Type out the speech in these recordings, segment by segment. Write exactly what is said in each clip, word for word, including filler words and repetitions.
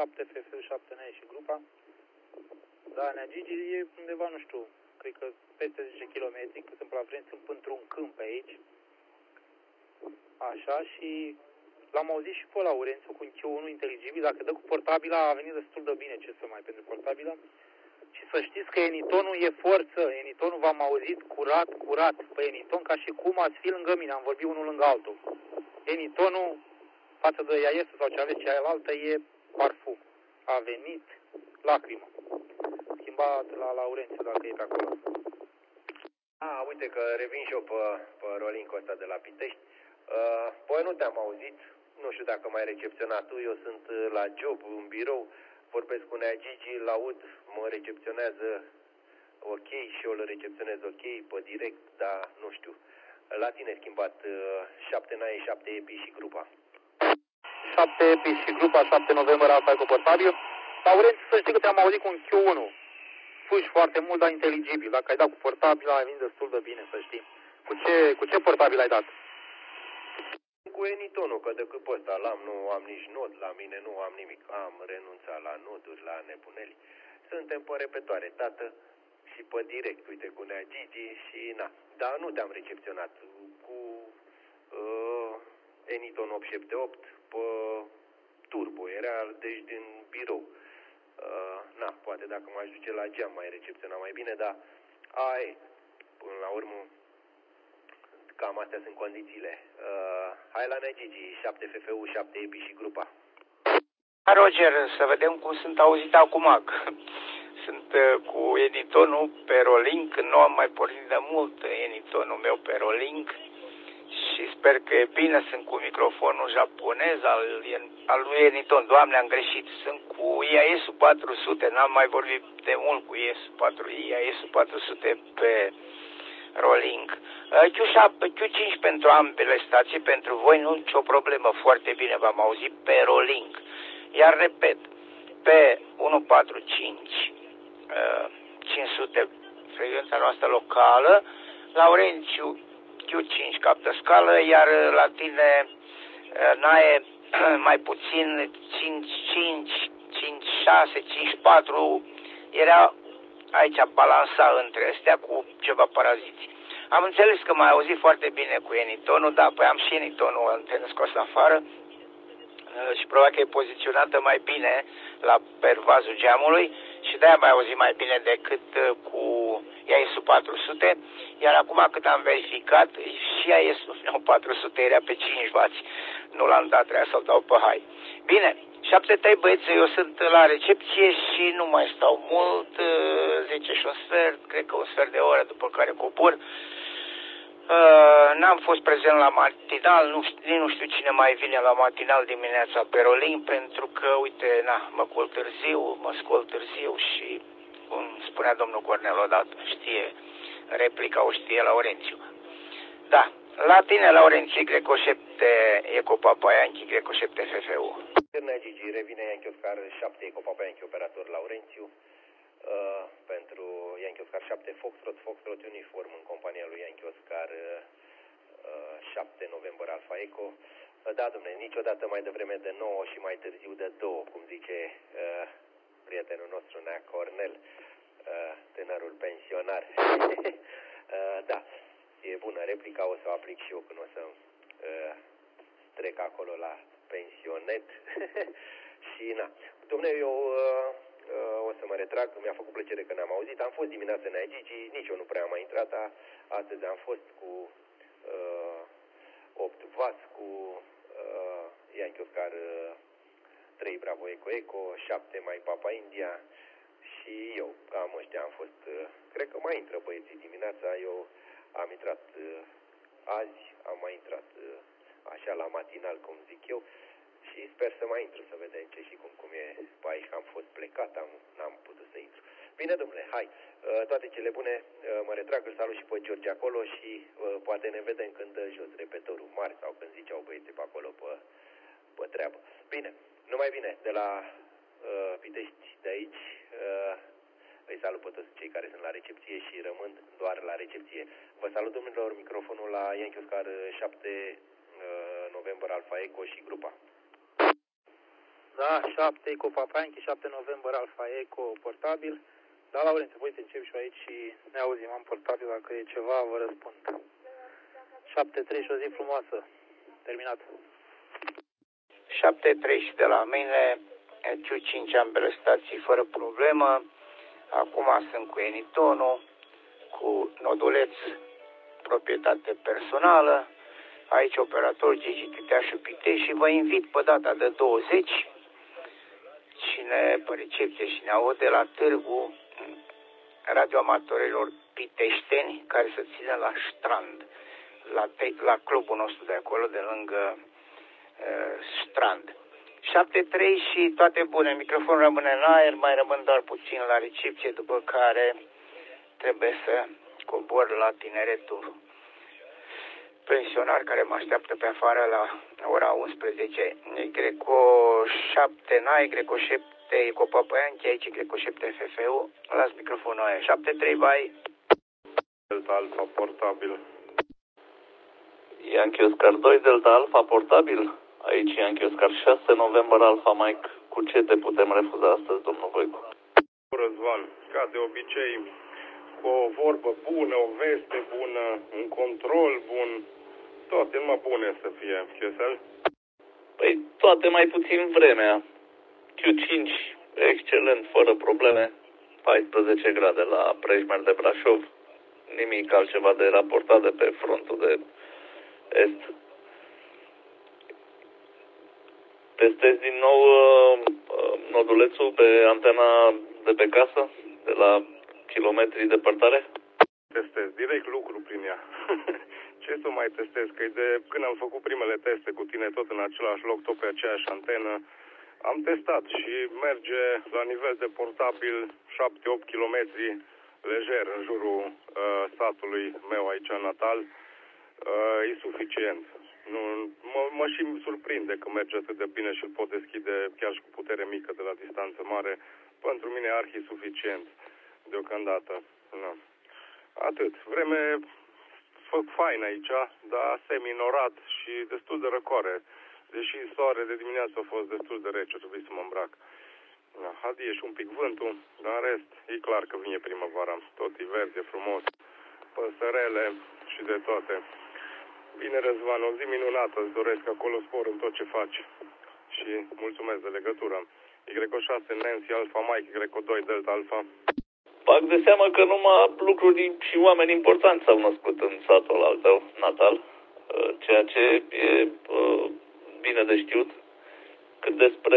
șapte F F U, șapte N și grupa. Da, Nea Gigi e undeva, nu știu, cred că peste zece kilometri, că sunt pe la frente, sunt într-un câmp pe aici. Așa, și l-am auzit și pe Laurențiu cu un Q unu inteligibil. Dacă dă cu portabila, a venit destul de bine, ce să mai pentru portabila. Și să știți că Enitonul e forță. Enitonul v-am auzit curat, curat pe Eniton, ca și cum ați fi lângă mine. Am vorbit unul lângă altul. Enitonul, față de Iaesul sau ce aveți cealaltă, e parfum. A venit lacrimă. Schimbat la Laurențiu, dacă e pe acolo. A, uite că revin și eu pe, pe Rolincul ăsta de la Pitești. Uh, păi nu te-am auzit. Nu știu dacă m-ai recepționat tu. Eu sunt la job, în birou. Vorbesc cu Nea Gigi, l-aud, mă recepționează ok și eu îl recepționez ok pe direct, dar nu știu. La tine schimbat șapte Nae, șapte Epi și grupa. șapte Epi și grupa, șapte noiembrie Alfa cu portabil. Laurențiu, să știi că te-am auzit cu un Q unu. Fugi foarte mult, dar inteligibil. Dacă ai dat cu portabil, ai venit destul de bine, să știi. Cu ce, cu ce portabil ai dat? Cu Enitonul, că decât pe ăsta l-am, nu am nici nod, la mine nu am nimic. Am renunțat la noduri, la nebuneli. Suntem pe repetoare, tată, și pe direct, uite, cu Nea Gigi și na. Dar nu te-am recepționat cu uh, Eniton opt șapte opt pe turbo, era deci din birou. Uh, na, poate dacă m-aș duce la geam mai recepționa mai bine, dar ai, până la urmă, cam astea sunt condițiile. Uh, hai la Nea Gigi, șapte F F U, șapte Epi și grupa. Roger, să vedem cum sunt auzit acum. Sunt uh, cu Enitonul pe Rolink, nu am mai pornit de mult Enitonul meu pe Rolink și sper că e bine. Sunt cu microfonul japonez al, al lui Eniton. Doamne, am greșit. Sunt cu I A S-ul patru sute, n-am mai vorbit de mult cu I A S-ul patru sute, I A S-ul patru sute pe Rolink. Q șapte, Q cinci pentru ambele stații, pentru voi nu nicio problemă, foarte bine v-am auzit pe Rolink. Iar repet, pe unu patru cinci cinci sute frecvența noastră locală, Laurențiu Q cinci captă scală, iar la tine Nae mai puțin cinci cinci, cinci șase, cinci patru, era aici balansa între astea cu ceva paraziți. Am înțeles că m-ai auzit foarte bine cu Enitonul, da, păi am și Enitonul antenă scos afară și probabil că e poziționată mai bine la pervazul geamului și de-aia m-ai auzit mai bine decât cu I A S-ul patru sute, iar acum cât am verificat, și I A S-ul meu patru sute era pe cinci wați, nu l-am dat, trebuia să-l dau pe high. Bine, șapte trei băieți, eu sunt la recepție și nu mai stau mult, zece și un sfert, cred că un sfert de oră după care cobor. Uh, n-am fost prezent la matinal, nu știu, nu știu cine mai vine la matinal dimineața pe Rolink, pentru că, uite, na, mă culc târziu, mă scol târziu și, cum spunea domnul Cornel odată, știe, replica o știe Laurențiu. Da, la tine, Laurențiu, Greco șapte, Eco Papa Yankee, Greco șapte F F U. Nea Gigi, revine Yankee Oscar șapte, Eco Papa Yankee, operator Laurențiu. Uh, pentru Yankee Oscar șapte Foxtrot, Foxtrot uniform în compania lui Yankee Oscar uh, șapte noiembrie Alfa Eco. Uh, da, dom'le, niciodată mai devreme de nouă și mai târziu de două, cum zice uh, prietenul nostru Nea Cornel, uh, tânărul pensionar. uh, da, e bună replica, o să o aplic și eu când o să uh, trec acolo la pensionet. Și na, dom'le, eu... Uh, Uh, o să mă retrag, mi-a făcut plăcere că ne-am auzit. Am fost dimineața în Gigi, nici eu nu prea am mai intrat, dar astăzi am fost cu uh, opt wați, cu uh, Yankee Oscar uh, trei Bravo Eco Eco, șapte mai Papa India și eu, cam ăștia am fost, uh, cred că mai intră băieții dimineața, eu am intrat uh, azi, am mai intrat uh, așa la matinal, cum zic eu. Și sper să mai intru, să vedem ce și cum, cum e pe aici, că am fost plecat, am, n-am putut să intru. Bine, domnule, hai, toate cele bune, mă retrag, îl salut și pe George acolo și poate ne vedem când dă jos repetorul mare sau când ziceau băieții pe acolo pe, pe treabă. Bine, numai bine, de la uh, Pitești, de aici, uh, îi salut pe toți cei care sunt la recepție și rămân doar la recepție. Vă salut, domnilor, microfonul la Yankee Oscar șapte, uh, noiembrie Alfa Eco și grupa. Da, șapte Eco Papa Yankee, șapte November Alpha Eco portabil. Da, Laurențiu, uite, încep și eu aici și ne auzim, am portabil, dacă e ceva, vă răspund. șapte trei și o zi frumoasă. Terminat. șapte trei și de la mine, Q cinci ambele stații fără problemă. Acum sunt cu Enitonul, cu noduleț proprietate personală. Aici operator Gigi Titeașu Pitești și vă invit pe data de douăzeci, cine pe recepție și ne aude la târgu radioamatorilor piteșteni care se ține la Strand, la, te, la clubul nostru de acolo, de lângă uh, Strand. șapte trei și toate bune, microfonul rămâne în aer, mai rămân doar puțin la recepție, după care trebuie să cobor la tineretul pensionar care mă așteaptă pe afară la ora unsprezece. Greco șapte N A I, Greco șapte Eco Papa Yankee, aici Greco șapte F F U. Las microfonul aia. șapte trei, bye. Delta Alpha portabil. Yankee Oscar doi, Delta Alpha portabil. Aici Yankee Oscar șase, November Alpha Mike. Cu ce te putem refuza astăzi, domnul Voicu? Răzvan, ca de obicei, cu o vorbă bună, o veste bună, un control bun, toate numai bune să fie, Chesel? Păi toate mai puțin vremea. Q cinci, excelent, fără probleme. paisprezece grade la Prejmer de Brașov. Nimic altceva de raportat de pe frontul de est. Testez din nou uh, nodulețul pe antena de pe casă, de la kilometri departare? Testez, direct lucru prin ea. Ce să mai testez? Că de când am făcut primele teste cu tine tot în același loc, tot pe aceeași antenă, am testat și merge la nivel de portabil șapte opt kilometri lejer în jurul uh, satului meu aici natal. Uh, e suficient. Nu, mă, mă și surprinde că merge atât de bine și îl pot deschide chiar și cu putere mică de la distanță mare. Pentru mine e arhi suficient deocamdată. Nu. Atât. Vreme fain aici, dar semi-norat și destul de răcoare. Deși soare de dimineață a fost destul de rece, trebuie să mă îmbrac. Da, adie și un pic vântul, dar în rest e clar că vine primăvara. Tot e verde, frumos, păsărele și de toate. Bine, Răzvan, o zi minunată, îți doresc acolo spor în tot ce faci. Și mulțumesc de legătură. Greco șase Nancy Alpha Mike, Greco doi Delta Alpha. Fac de seamă că numai lucruri și oameni importanți s-au născut în satul al tău natal, ceea ce e bine de știut. Cât despre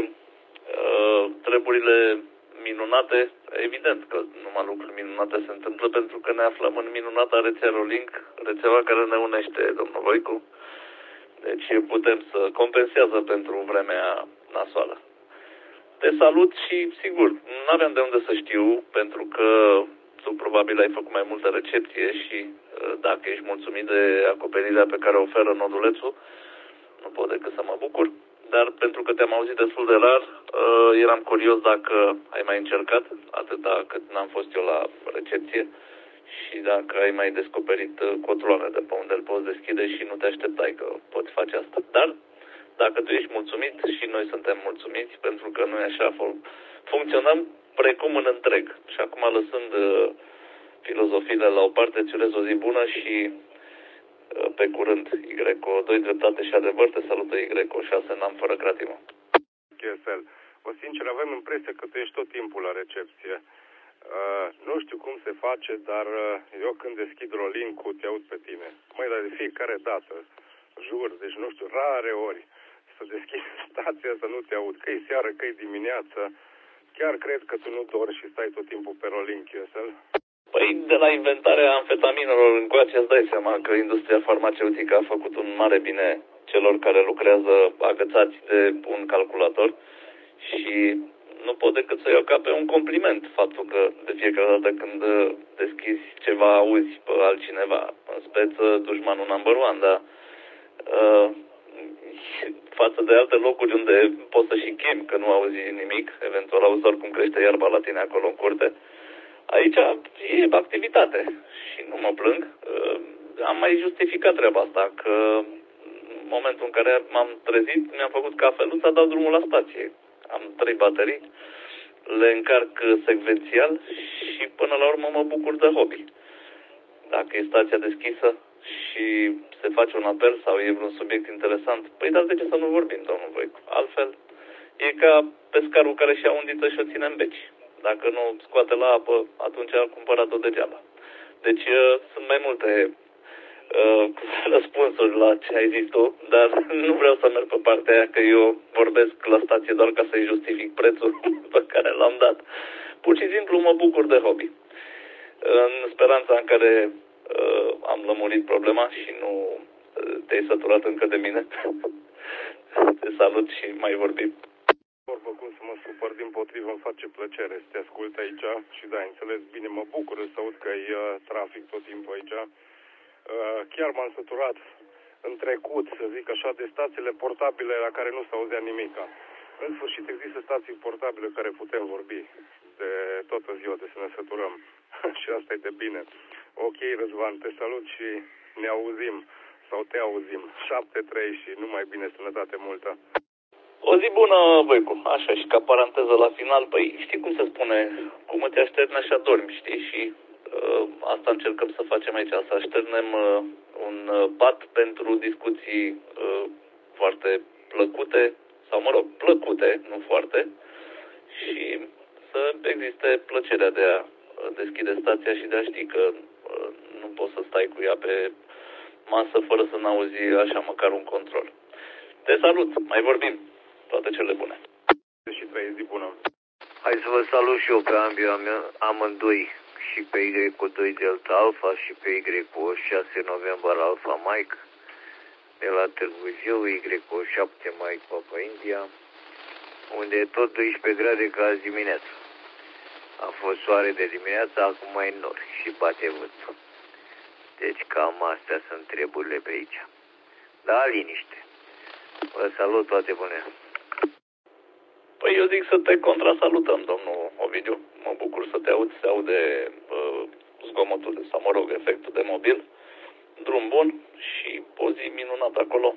uh, treburile minunate, evident că numai lucruri minunate se întâmplă pentru că ne aflăm în minunata rețea Rolink, rețeaua care ne unește, domnul Voicu. Deci putem să compensează pentru vremea nasoală. Te salut și, sigur, nu aveam de unde să știu, pentru că tu probabil ai făcut mai multă recepție și dacă ești mulțumit de acoperirea pe care o oferă nodulețul, nu pot decât să mă bucur. Dar pentru că te-am auzit destul de rar, eram curios dacă ai mai încercat, atâta cât n-am fost eu la recepție, și dacă ai mai descoperit cotroane de pe unde îl poți deschide și nu te așteptai că poți face asta. Dar dacă tu ești mulțumit și noi suntem mulțumiți, pentru că noi așa funcționăm precum în întreg. Și acum, lăsând uh, filozofiile la o parte, îți urez o zi bună și uh, pe curând. Greco doi dreptate și adevăr, te salută Greco șase N-am fără cratimă. Chesel, o sincer, avem impresia că tu ești tot timpul la recepție. Uh, nu știu cum se face, dar uh, eu când deschid Rolink-ul te aud pe tine. Măi, dar de fiecare dată, jur, deci nu știu, rare ori să deschizi stația să nu te aud, că e seară, că e dimineață. Chiar cred că tu nu dormi și stai tot timpul pe Rolink, Chesel? Păi, de la inventarea amfetaminelor încoace, îți dai seama că industria farmaceutică a făcut un mare bine celor care lucrează agățați de un calculator și nu pot decât să iau ca pe un compliment faptul că de fiecare dată când deschizi ceva auzi pe altcineva, în speță dușmanul number one, dar uh, față de alte locuri unde poți să și chemi că nu auzi nimic, eventual auzi doar cum crește iarba la tine acolo în curte, aici e activitate și nu mă plâng. Uh, am mai justificat treaba asta, că momentul în care m-am trezit, mi-am făcut cafeluța, dau drumul la stație. Am trei baterii, le încarc secvențial și până la urmă mă bucur de hobby. Dacă e stația deschisă și se face un apel sau e vreun subiect interesant, păi dar de ce să nu vorbim, domnul Voicu? Altfel, e ca pescarul care și-a undiță și o ține în beci. Dacă nu scoate la apă, atunci a cumpărat-o degeaba. Deci sunt mai multe uh, răspunsuri la ce ai zis tu, dar nu vreau să merg pe partea aia că eu vorbesc la stație doar ca să-i justific prețul pe care l-am dat. Pur și simplu mă bucur de hobby. În speranța în care uh, am lămurit problema și nu uh, te-ai săturat încă de mine. Te salut și mai vorbim. Vorbă cum să mă supăr, dimpotrivă îmi face plăcere să te ascult aici și da, înțeles bine, mă bucur să aud că e uh, trafic tot timpul aici. Uh, chiar m-am săturat în trecut, să zic așa, de stațiile portabile la care nu s-auzea nimica. În sfârșit există stații portabile care putem vorbi de toată ziua, de să ne săturăm. Și asta e de bine. Ok, Răzvan, te salut și ne auzim sau te auzim. șapte trei și numai bine, sănătate multă. O zi bună, Voicu. Așa, și ca paranteză la final, păi știi cum se spune, cum te așterni așa dormi, știi? Și uh, asta încercăm să facem aici, să așternem uh, un uh, pat pentru discuții uh, foarte plăcute, sau mă rog, plăcute, nu foarte, și să existe plăcerea de a deschide stația și de a ști că uh, nu poți să stai cu ea pe masă fără să n-auzi așa măcar un control. Te salut, mai vorbim. Toate cele bune. Și trei zi bună. Hai să vă salut și eu pe ambii amândoi, și pe Y cu doi Delta Alpha și pe Y cu șase November Alpha Mike, de la Târgu Jiu, Y cu șapte Mike Papa India, unde e tot doisprezece grade ca azi dimineața. A fost soare de dimineață, acum mai nori și bate vântul. Deci cam astea sunt treburile pe aici. Da, liniște. Vă salut, toate bune. Păi eu zic să te contrasalutăm, domnul Ovidiu. Mă bucur să te aud, se aude uh, zgomotul, de, sau mă rog, efectul de mobil. Drum bun și o zi minunată acolo.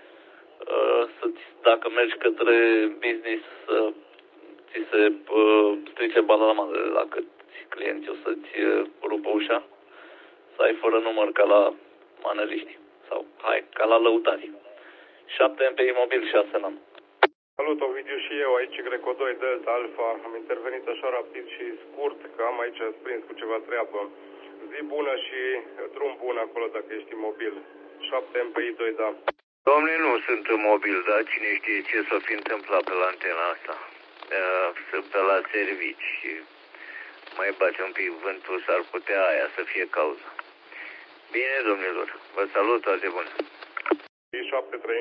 Uh, să-ți, dacă mergi către business, să ți se uh, strice balamanele la câți clienți o să-ți uh, rupă ușa. Să ai fără număr ca la maneliști. Sau, hai, ca la lăutari. șapte M P I mobil, șase n-am. Salut, Ovidiu, și eu aici, Greco doi Delta Alpha. Am intervenit așa rapid și scurt, că am aici prins cu ceva treabă. Zi bună și drum bun acolo dacă ești mobil. șapte M P I doi, da. Dom'le, nu sunt mobil, dar cine știe ce s-o fi întâmplat pe la antena asta. Uh, sunt pe la servici și mai bate un pic vântul, s-ar putea aia să fie cauza. Bine, domnilor, vă salut, toate bune. șapte trei.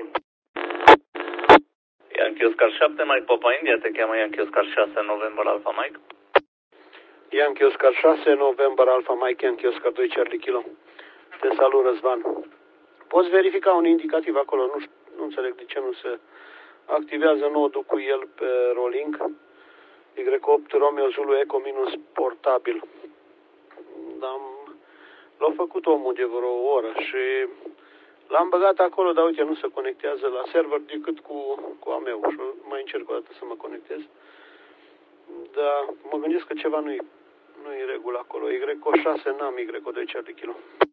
Yankee Oscar șapte, Mike Papa India, te cheamă Yankee Oscar șase, November Alpha Mike. Yankee Oscar șase, November Alpha Mike, Yankee Oscar doi, Charlie Kilo. Te salut, Răzvan. Poți verifica un indicativ acolo, nu, știu, nu înțeleg de ce nu se activează nodul cu el pe Rolling. Y opt Romeo Zulu Eco minus portabil. Dar l-a făcut omul de vreo oră și l-am băgat acolo, dar uite, nu se conectează la server decât cu, cu a meu și mai încerc o dată să mă conectez. Dar mă gândesc că ceva nu-i nu-i regulă acolo. Y șase n-am Y doi Charlie Kilo.